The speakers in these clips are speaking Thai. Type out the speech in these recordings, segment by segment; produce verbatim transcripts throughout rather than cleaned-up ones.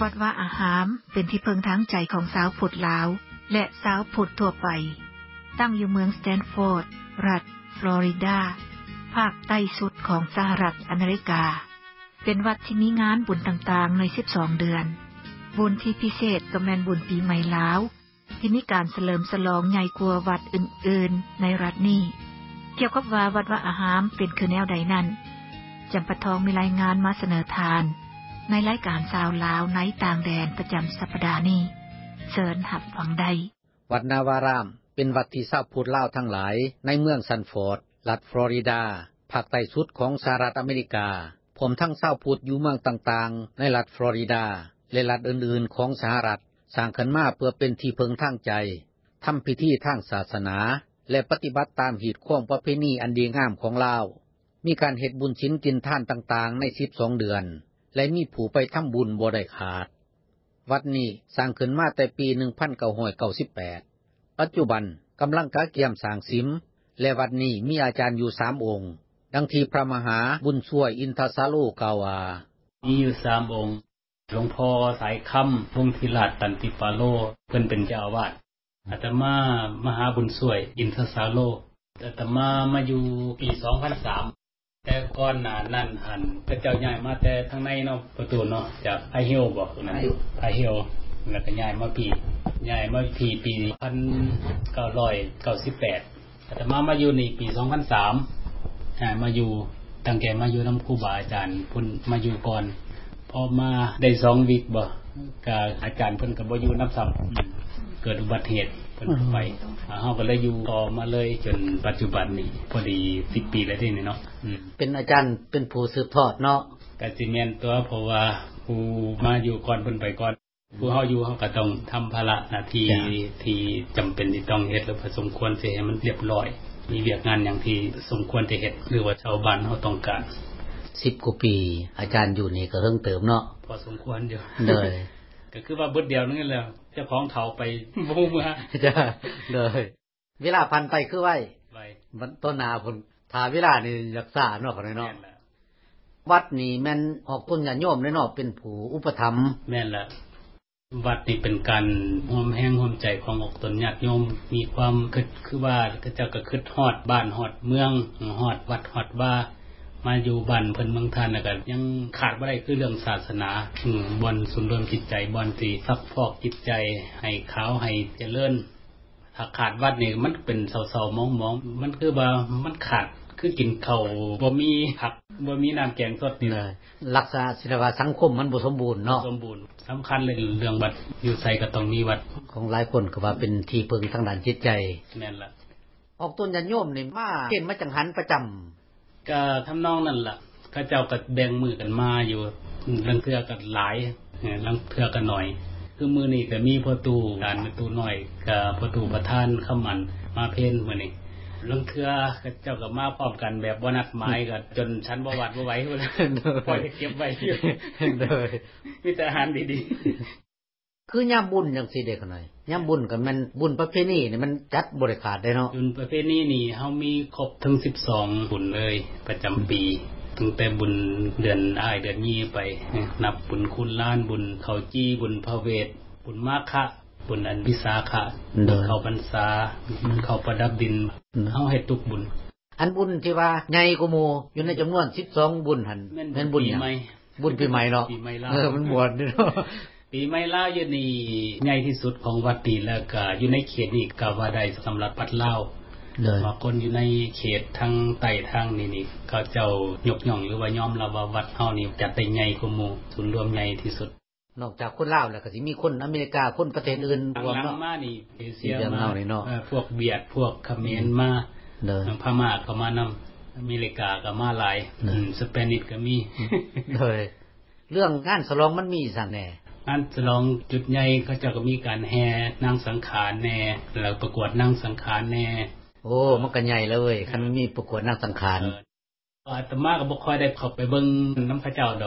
วัดว่าอาหามเป็นที่เพิงทางใจของสาวพุทธลาวและสาวพุทธทั่วไปตั้งอยู่เมืองสแตนฟอร์ดรัฐฟลอริดาภาคใต้สุดของสหรัฐอเมริกาเป็นวัดที่มีงานบุญต่างๆในสิบสองเดือนบุญที่พิเศษก็แม่นบุญปีใหม่ลาวที่มีการเฉลิมฉลองใหญ่กว่าวัดอื่นๆในรัฐนี้เกี่ยวกับว่าวัดว่าอาหามเป็นคือแนวใดนั้นจำปาทองมีรายงานมาเสนอทานในรายการสาวลาวในต่างแดนประจำสัปดาห์นี้เชิญรับฟังได้วัดนาวารามเป็นวัดที่ชาวพุทธลาวทั้งหลายในเมืองซันฟอร์ดรัฐฟลอริดาภาคใต้สุดของสหรัฐอเมริกาพร้อมทั้งชาวพุทธอยู่เมืองต่างๆในรัฐฟลอริดาและรัฐอื่นๆของสหรัฐสร้างขึ้นมาเพื่อเป็นที่พึ่งทางใจทำพิธีทางศาสนาและปฏิบัติตามหีดข้องประเพณีอันดีงามของลาวมีการเฮ็ดบุญศีลกินทานต่างๆในสิบสองเดือนและมีผู้ไปทำบุญบ่ได้ขาดวัดนี้สร้างขึ้นมาแต่ปีหนึ่งพันเก้าร้อยเก้าสิบแปดปัจจุบันกำลังกะเกียมสร้างสิมและวัดนี้มีอาจารย์อยู่สามองค์ดังที่พระมหาบุญช่วยอินทสาโลกล่าวว่ามีอยู่สามองค์หลวงพ่อสายค่ำพงธิราชตันติปาโลเพิ่นเป็นเจ้าอาวาสอาตมามหาบุญช่วยอินทสาโลอาตมามาอยู่ปีสองพันสามแต่ก่อนหน้านั้นหันพระเจ้าย้ายมาแต่ทางในเนาะประตูเนาะจากไอเฮียวบ่นั่นไอเฮียวแล้วก็ย้ายมาปีย้ายมาปีปีหนึ่งพันเก้าร้อยเก้าสิบแปดอาตมามาอยู่นี่ปีสองพันสามอ่ามาอยู่ตั้งแต่มาอยู่นำครูบาอาจารย์เพิ่นมาอยู่ก่อนพอมาได้สองวีคบ่ก็อาจารย์เพิ่นก็บ่อยู่นำซ้ําเกิดอุบัติเหตุเพิ่นไปเฮาก็เลยอยู่ต่อมาเลยจนปัจจุบันนี้พอดีสิบปีแล้วนี่เนาะเป็นอาจารย์เป็นผู้สืบทอดเนาะก็สิแม่นตัวเพราะว่าผู้มาอยู่ก่อนเพิ่นไปก่อนผู้เฮาอยู่เฮาก็ต้องทำภาระหน้าที่ที่จำเป็นที่ต้องเฮ็ดแล้วพอสมควรสิให้มันเรียบร้อยมีเวียกงานอย่างที่สมควรจะเฮ็ดหรือว่าชาวบ้านเฮาต้องการสิบกว่าปีอาจารย์อยู่นี่ก็เฮิงเติมเนาะพอสมควรอยู่เลยก็คือว่าเบิดเดียวนึงแหละเจ้าของเฒ่าไปบ่มาจ้ะเลยเวลาผ่านไปคือไว้ไว้มันต้นนาพุ่นถ้าเวลานี่รักษาเนาะเนาะวัดนี่แม่นออกต้นญาติโยมเนาะเป็นผู้อุปถัมภ์แม่นล่ะวัดนี่เป็นการร่วมแรงร่วมใจของออกตนญาติโยมมีความคิดคือว่าเขาเจ้าก็คิดฮอดบ้านฮอดเมืองฮอดวัดฮอดว่ามาอยู่บ้านเพิ่นเมืองท่านน่ะก็ยังขาดบ่ได้คือเรื่องศาสนาอือบ่อนสุนรวมจิตใจบ่อนที่ซักฟอกจิตใจให้ขาวให้เจริญถ้าขาดวัดนี่มันเป็นเศร้าๆมองๆมันคือว่ามันขาดคือกินข้าวบ่มีผักบ่มีน้ำแกงสดนี่ล่ะรักษาศิลปะสังคมมันบ่สมบูรณ์เนาะสมบูรณ์สำคัญเลยเรื่องวัดอยู่ไสก็ต้องมีวัดของหลายคนก็ว่าเป็นที่พึ่งทางด้านจิตใจแม่นล่ะออกต้นญาติโยมนี่มาเห็นมาจังหันประจำก็ทำนองนั่นล่ะเขาเจ้าก็แบ่งมือกันมาอยู่ลังเทื่อก็หลายลังเทื่อก็น้อยคือมื้อนี้ก็มีพ่อตู่การประตูน้อยก็พ่อตู่ประธานคำมันมาเพ็ญมื้อนี้ลังเทื่อเขาเจ้าก็มาพร้อมกันแบบบ่นัดหมายก็จนชั้นบ่วัดบ่ไหวพุ่นล่ะปล่อยเก็บไว้อยู่เด้อมีแต่อาหารดีๆคือยามบุญจังซี่เด้ขน่อยยามบุญก็มันบุญประเพณีนี่มันจัดบ่ได้ขาดได้เนาะบุญประเพณีนี่เฮามีครบถึงสิบสองบุญเลยประจำปีตั้งแต่บุญเดือนอ้ายเดือนยี่ไปนับบุญคุณล้านบุญเข้าจี้บุญพระเวทบุญมาฆะบุญอันวิสาขะบุญเข้าพรรษาบุญเข้าประดับดินเฮาเฮ็ดทุกบุญอันบุญที่ว่าใหญ่กว่าหมู่อยู่ในจํานวนสิบสองบุญหั่นแม่นบุญใหม่บุญปีใหม่เนาะเออมันบวชเนาะปีใหม่ลาวอยู่นี่ใหญ่ที่สุดของวัดนี้แล้วก็อยู่ในเขตนี้ก็ว่าได้สําหรับวัดลาวเลยว่าคนอยู่ในเขตทางใต้ทางนี้นี่เขาเจ้ายกย่องหรือว่ายอมรับว่าวัดเฮานี่จัดได้ใหญ่กว่าหมู่ศูนย์รวมใหญ่ที่สุดนอกจากคนลาวแล้วก็สิมีคนอเมริกาคนประเทศอื่นรวมเนาะมานี่เอเชียมาเออพวกเบียดพวกเขมรมาเด้อพม่าก็มานําอเมริกาก็มาหลายสเปนิชก็มีเลยเรื่องงานฉลองมันมีซั่นแน่งานฉลองจุดใหญ่เขาเจ้าก็มีการแห่นางสังขารแน่แล้วประกวดนางสังขารแน่โอ้มันก็ใหญ่เลยคันมันมีประกวดนางสังขารอาตมาก็บ่ค่อยได้เข้าไปเบิ่งนำพระเจ้าดอก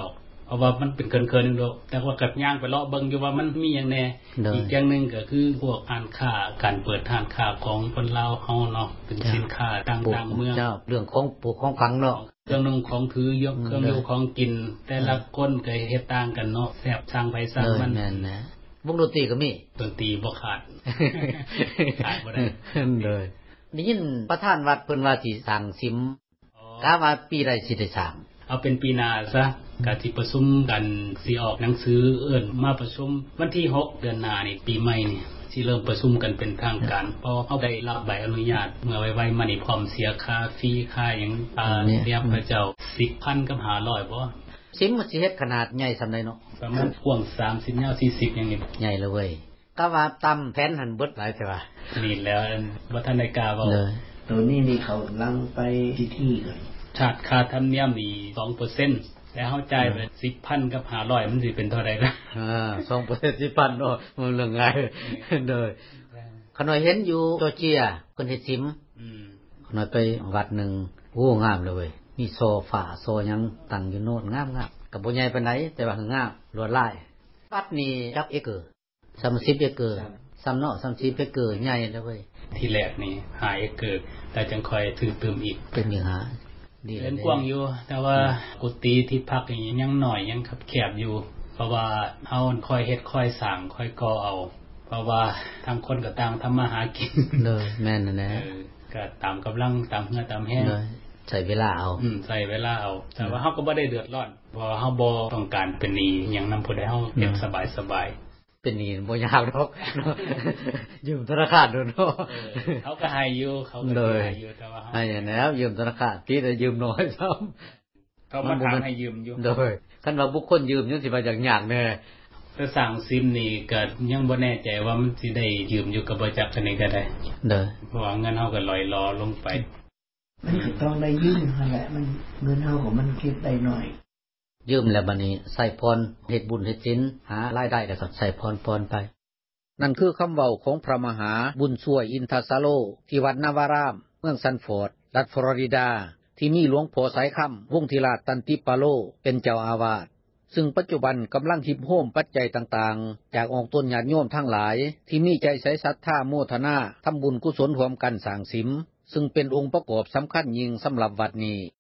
เพราะว่ามันเป็นเคินๆนึงดอกแต่ว่ากับย่างไปเลาะเบิ่งอยู่ว่ามันมีหยังแน่อีกอย่างนึงก็คือพวกร้านค้าการเปิดร้านค้าของคนลาวเฮาเนาะเป็นสินค้าต่างๆเมืองเรื่องของปลูกของฝังเนาะเครื่องนุ่งของถือยกเครื่องอยู่ของกินแต่ละคนก็เฮ็ดต่างกันเนาะแซ่บสร้างไผสร้างมันแม่นนะวงดนตรีก็มีดนตรีบ่ขาดขาดบ่ได้เลยได้ยินประธานวัดเพิ่นว่าสิสร้างซิมกะว่าปีใดสิได้สร้างเอาเป็นปีหน้าซะก็สิประชุมกันสิออกหนังสือเอิ้นมาประชุมวันที่หกเดือนหน้านี่ปีใหม่นี่สิเริ่มประชุมกันเป็นทางการเพราะเฮาได้รับใบอนุญาตเมื่อไว้ๆมานี่พร้อมเสียค่าฟรีค่าหยังอ่าเรียบพระเจ้า สิบพัน กับห้าร้อยบ่ซิมมันสิเฮ็ดขนาดใหญ่ส่าใดเนาะประมาณกว้างสามสิบยาวสี่สิบอย่างนี้ใหญ่เลยเว้ยก็ว่าตําแผนหั่นเบิดหลายแต่ว่านี่แล้วบ่ทันได้กล้าเว้าตัวนี้นี่เขากำลังไปที่ที่กันชาติค่าธรรมเนียมนี่ สองเปอร์เซ็นต์ แล้วเฮาจ่ายไป สิบพัน กับห้าร้อยมันสิเป็นเท่าใดล่ะอ่า สองเปอร์เซ็นต์ สิบพัน เนาะมันเรื่องง่ายเด้อขน้อยเห็นอยู่จอร์เจียเพิ่นเฮ็ดซิมอืมขน้อยไปวัดนึงโอ้งามเลยเว้ยมีโซฟาโซหยังตั้งอยู่โน่นงามๆก็บ่ใหญ่ปานใดแต่ว่างามลวดลายวัดนี้จักเอเกอร์สามสิบเอเกอร์ซ้ำเนาะสามสิบเอเกอร์ใหญ่เลยเว้ยที่แรกนี่ห้าเอเกอร์แต่จังค่อยถือเติมอีกเป็นมีหาดีเป็นกว้างอยู่แต่ว่ากุฏิที่พักนี่ยังน้อยยังคับแคบอยู่เพราะว่าเฮาค่อยเฮ็ดค่อยสร้างค่อยก่อเอาเพราะว่าทางคนก็ต่างทำมาหากินเลยแม่นนั่นแหละเออก็ตามกำลังตามเฮือตามแฮงเลยใช้เวลาเอาอืมใช้เวลาเอาแต่ว่าเฮาก็บ่ได้เดือดร้อนเพราะเฮาบ่ต้องการเป็นหนี้หยังนำผู้ใดเฮาเฮ็ดสบายๆเป็นหนี้บ่ยากดอกยืมธนาคารโดนเนาะเฮาก็ให้อยู่เขาก็ให้อยู่แต่ว่าเฮาให้แล้วยืมธนาคารที่ได้ยืมน้อยซ้ำเขามาถามให้ยืมอยู่โดยคันว่าบุคคลยืมจังสิว่าจักยากแน่แต่สร้างซิมนี่ก็ยังบ่แน่ใจว่ามันสิได้ยืมอยู่กับบ่จักจังได๋ก็ได้เด้อเพราะว่าเงินเฮาก็ลอยลอลงไปมันก็ต้องได้ยืมนั่นแหละมันเงินเฮาของมันคิดได้น้อยยืมแล้วบัดนี้ใช้พรเฮ็ดบุญเฮ็ดศีลหารายได้แล้วก็ใช้พรๆไปนั่นคือคำเว้าของพระมหาบุญช่วยอินทสโลที่วัดนาวารามเมืองซันฟอร์ดรัฐฟลอริดาที่มีหลวงพ่อสายค่ำวงศ์ธีราตันติปาโลเป็นเจ้าอาวาสซึ่งปัจจุบันกำลังหิบโหมปัจจัยต่างๆจากออกต้นญาติโยมทั้งหลายที่มีใจใส่ศรัทธาโมทนาทำบุญกุศลร่วมกันสร้างสิมซึ่งเป็นองค์ประกอบสำคัญยิ่งสำหรับวัดนี้